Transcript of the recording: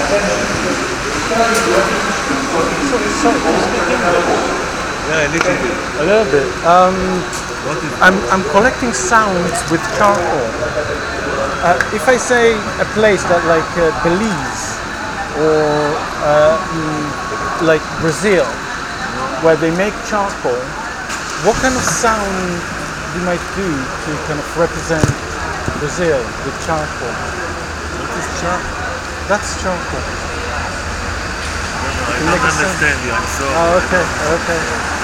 So do you speak English? Yeah, a little bit. A little bit. What is I'm collecting sounds with charcoal. If I say a place that like Belize or like Brazil, where they make charcoal, what kind of sound you might do to kind of represent Brazil with charcoal? what is charm? That's charcoal. I You can don't make a sound. understand you. I'm sorry. Oh, I okay, don't know. okay.